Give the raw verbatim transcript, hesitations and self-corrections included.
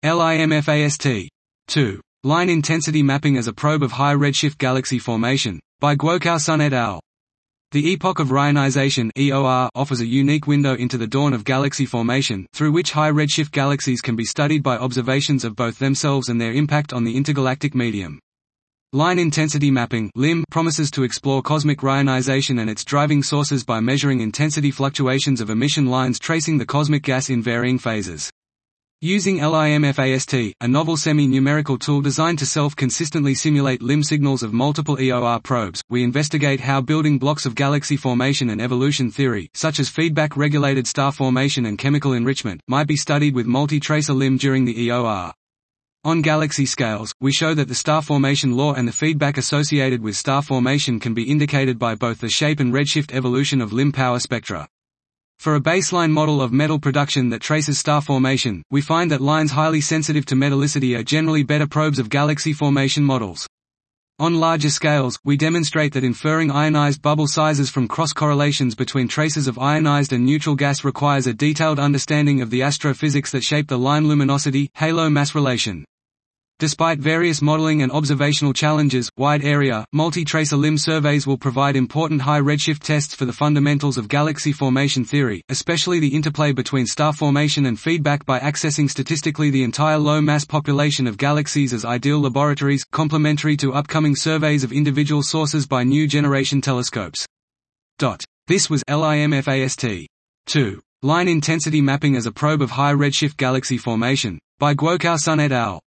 LIMFAST. two. Line intensity mapping as a probe of high redshift galaxy formation, by Guoqiao-Sun et al. The epoch of Rayonization (E O R) offers a unique window into the dawn of galaxy formation, through which high redshift galaxies can be studied by observations of both themselves and their impact on the intergalactic medium. Line intensity mapping (L I M) promises to explore cosmic rayonization and its driving sources by measuring intensity fluctuations of emission lines tracing the cosmic gas in varying phases. Using LIMFAST, a novel semi-numerical tool designed to self-consistently simulate L I M signals of multiple E O R probes, we investigate how building blocks of galaxy formation and evolution theory, such as feedback-regulated star formation and chemical enrichment, might be studied with multi-tracer L I M during the E O R. On galaxy scales, we show that the star formation law and the feedback associated with star formation can be indicated by both the shape and redshift evolution of L I M power spectra. For a baseline model of metal production that traces star formation, we find that lines highly sensitive to metallicity are generally better probes of galaxy formation models. On larger scales, we demonstrate that inferring ionized bubble sizes from cross-correlations between traces of ionized and neutral gas requires a detailed understanding of the astrophysics that shape the line luminosity-halo mass relation. Despite various modeling and observational challenges, wide-area, multi-tracer L I M surveys will provide important high redshift tests for the fundamentals of galaxy formation theory, especially the interplay between star formation and feedback by accessing statistically the entire low-mass population of galaxies as ideal laboratories, complementary to upcoming surveys of individual sources by new generation telescopes. This was LIMFAST. two. Line intensity mapping as a probe of high redshift galaxy formation, by Guoqiao-Sun et al.